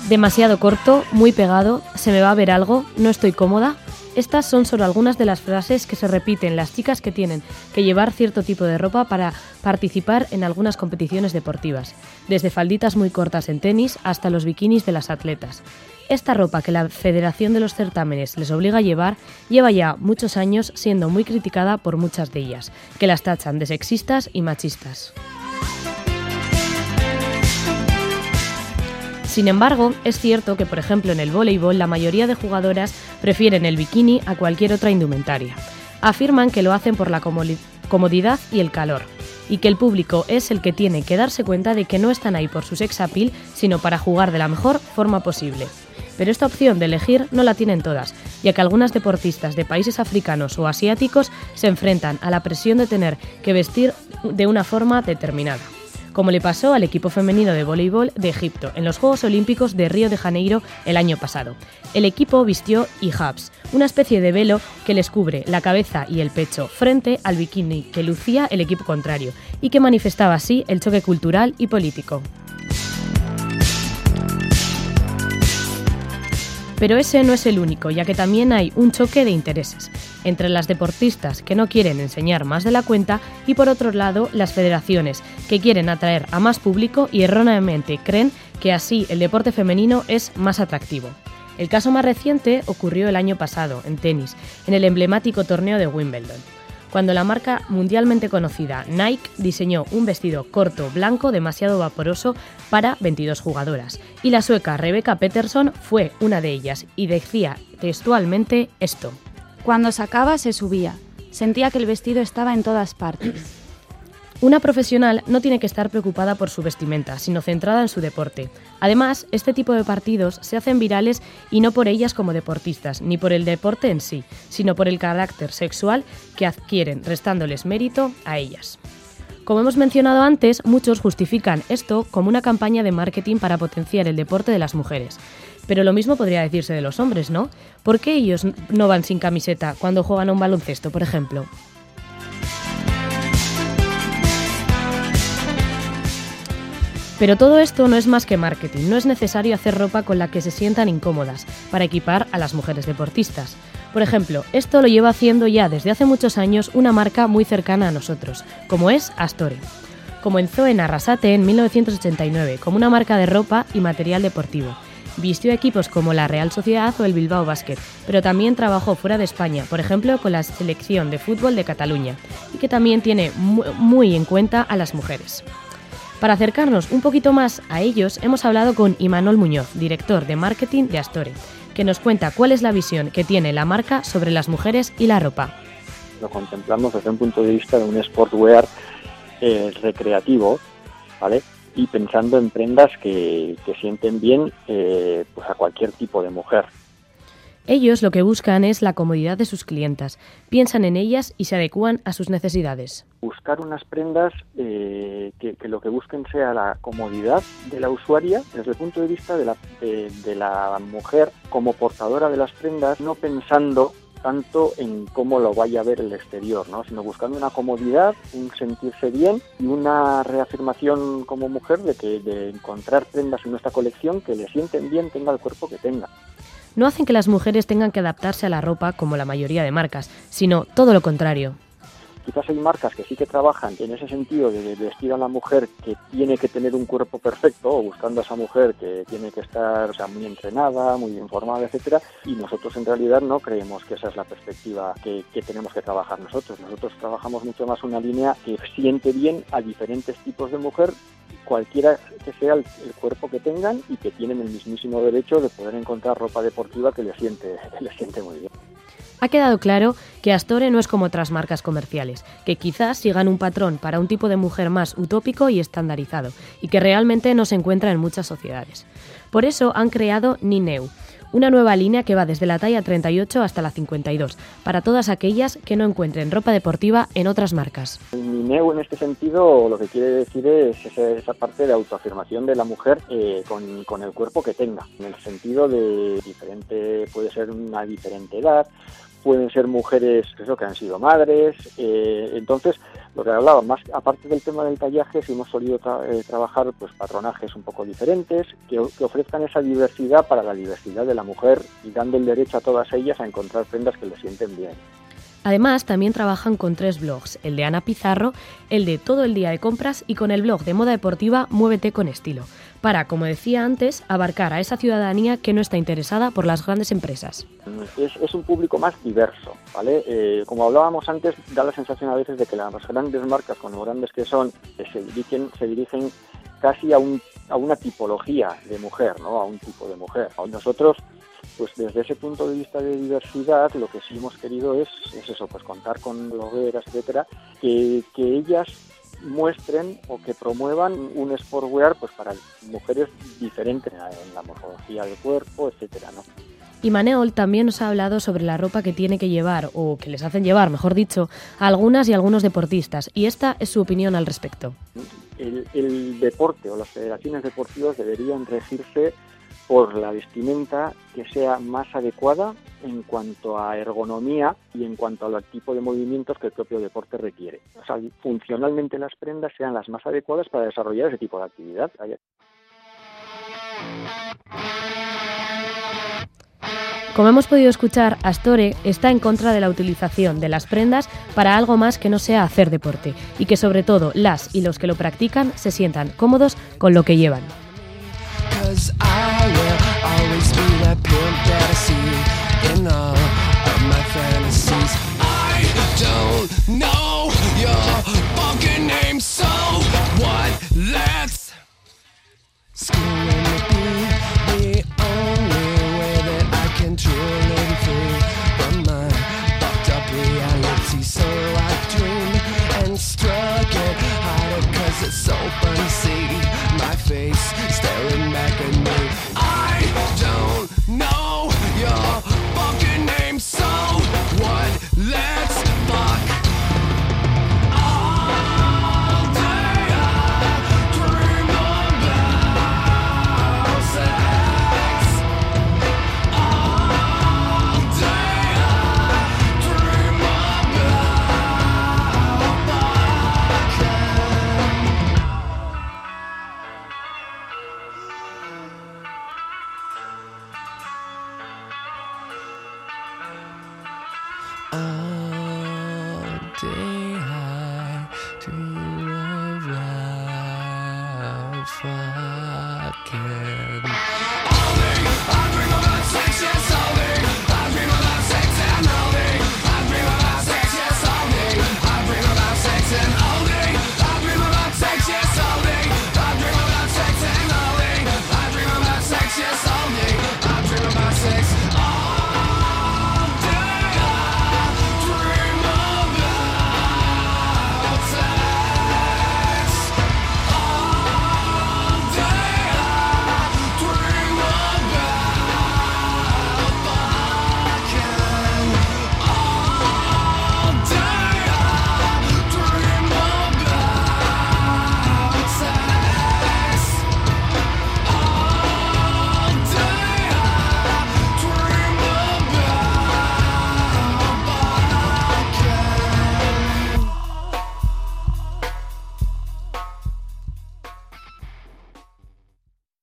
Demasiado corto, muy pegado, se me va a ver algo, no estoy cómoda. Estas son solo algunas de las frases que se repiten las chicas que tienen que llevar cierto tipo de ropa para participar en algunas competiciones deportivas, desde falditas muy cortas en tenis hasta los bikinis de las atletas. Esta ropa que la Federación de los Certámenes les obliga a llevar lleva ya muchos años siendo muy criticada por muchas de ellas, que las tachan de sexistas y machistas. Sin embargo, es cierto que, por ejemplo, en el voleibol la mayoría de jugadoras prefieren el bikini a cualquier otra indumentaria. Afirman que lo hacen por la comodidad y el calor, y que el público es el que tiene que darse cuenta de que no están ahí por su sex appeal, sino para jugar de la mejor forma posible. Pero esta opción de elegir no la tienen todas, ya que algunas deportistas de países africanos o asiáticos se enfrentan a la presión de tener que vestir de una forma determinada, como le pasó al equipo femenino de voleibol de Egipto en los Juegos Olímpicos de Río de Janeiro el año pasado. El equipo vistió hijabs, una especie de velo que les cubre la cabeza y el pecho, frente al bikini que lucía el equipo contrario y que manifestaba así el choque cultural y político. Pero ese no es el único, ya que también hay un choque de intereses entre las deportistas que no quieren enseñar más de la cuenta y, por otro lado, las federaciones que quieren atraer a más público y erróneamente creen que así el deporte femenino es más atractivo. El caso más reciente ocurrió el año pasado, en tenis, en el emblemático torneo de Wimbledon, cuando la marca mundialmente conocida Nike diseñó un vestido corto blanco demasiado vaporoso para 22 jugadoras, y la sueca Rebecca Peterson fue una de ellas y decía textualmente esto: cuando sacaba se subía, sentía que el vestido estaba en todas partes. Una profesional no tiene que estar preocupada por su vestimenta, sino centrada en su deporte. Además, este tipo de partidos se hacen virales y no por ellas como deportistas, ni por el deporte en sí, sino por el carácter sexual que adquieren, restándoles mérito a ellas. Como hemos mencionado antes, muchos justifican esto como una campaña de marketing para potenciar el deporte de las mujeres. Pero lo mismo podría decirse de los hombres, ¿no? ¿Por qué ellos no van sin camiseta cuando juegan a un baloncesto, por ejemplo? Pero todo esto no es más que marketing, no es necesario hacer ropa con la que se sientan incómodas para equipar a las mujeres deportistas. Por ejemplo, esto lo lleva haciendo ya desde hace muchos años una marca muy cercana a nosotros, como es Astore. Comenzó en Arrasate en 1989 como una marca de ropa y material deportivo. Vistió equipos como la Real Sociedad o el Bilbao Basket, pero también trabajó fuera de España, por ejemplo con la selección de fútbol de Cataluña, y que también tiene muy en cuenta a las mujeres. Para acercarnos un poquito más a ellos, hemos hablado con Imanol Muñoz, director de marketing de Astore, que nos cuenta cuál es la visión que tiene la marca sobre las mujeres y la ropa. Lo contemplamos desde un punto de vista de un sportwear recreativo, ¿vale? Y pensando en prendas que sienten bien pues a cualquier tipo de mujer. Ellos lo que buscan es la comodidad de sus clientas, piensan en ellas y se adecúan a sus necesidades. Buscar unas prendas que lo que busquen sea la comodidad de la usuaria desde el punto de vista de la mujer como portadora de las prendas, no pensando tanto en cómo lo vaya a ver el exterior, ¿no? Sino buscando una comodidad, un sentirse bien y una reafirmación como mujer de encontrar prendas en nuestra colección que le sienten bien, tenga el cuerpo que tenga. No hacen que las mujeres tengan que adaptarse a la ropa como la mayoría de marcas, sino todo lo contrario. Quizás hay marcas que sí que trabajan en ese sentido de vestir a la mujer que tiene que tener un cuerpo perfecto, o buscando a esa mujer que tiene que estar, o sea, muy entrenada, muy bien formada, etcétera, y nosotros en realidad no creemos que esa es la perspectiva que tenemos que trabajar nosotros. Nosotros trabajamos mucho más una línea que siente bien a diferentes tipos de mujer, cualquiera que sea el cuerpo que tengan, y que tienen el mismísimo derecho de poder encontrar ropa deportiva que les siente muy bien. Ha quedado claro que Astore no es como otras marcas comerciales, que quizás sigan un patrón para un tipo de mujer más utópico y estandarizado, y que realmente no se encuentra en muchas sociedades. Por eso han creado Nineu, una nueva línea que va desde la talla 38 hasta la 52, para todas aquellas que no encuentren ropa deportiva en otras marcas. Nineu en este sentido lo que quiere decir es esa parte de autoafirmación de la mujer con el cuerpo que tenga, en el sentido de diferente, puede ser una diferente edad, pueden ser mujeres que han sido madres. Entonces, lo que hablaba, más aparte del tema del tallaje, sí hemos solido trabajar pues patronajes un poco diferentes que ofrezcan esa diversidad para la diversidad de la mujer y dando el derecho a todas ellas a encontrar prendas que les sienten bien. Además, también trabajan con 3 blogs, el de Ana Pizarro, el de Todo el Día de Compras y con el blog de moda deportiva Muévete con Estilo, para, como decía antes, abarcar a esa ciudadanía que no está interesada por las grandes empresas. Es un público más diverso, ¿vale? Como hablábamos antes, da la sensación a veces de que las grandes marcas, con lo grandes que son, se dirigen casi a una tipología de mujer, ¿no? A un tipo de mujer. Nosotros, pues desde ese punto de vista de diversidad, lo que sí hemos querido es eso, pues contar con blogueras, etcétera, que ellas muestren o que promuevan un sportwear pues para mujeres diferentes en la morfología del cuerpo, etcétera, ¿no? Imaneol también nos ha hablado sobre la ropa que tiene que llevar, o que les hacen llevar, mejor dicho, a algunas y algunos deportistas, y esta es su opinión al respecto. El deporte o las federaciones deportivas deberían regirse por la vestimenta que sea más adecuada en cuanto a ergonomía y en cuanto al tipo de movimientos que el propio deporte requiere. O sea, funcionalmente las prendas sean las más adecuadas para desarrollar ese tipo de actividad. Como hemos podido escuchar, Astore está en contra de la utilización de las prendas para algo más que no sea hacer deporte y que sobre todo las y los que lo practican se sientan cómodos con lo que llevan. All day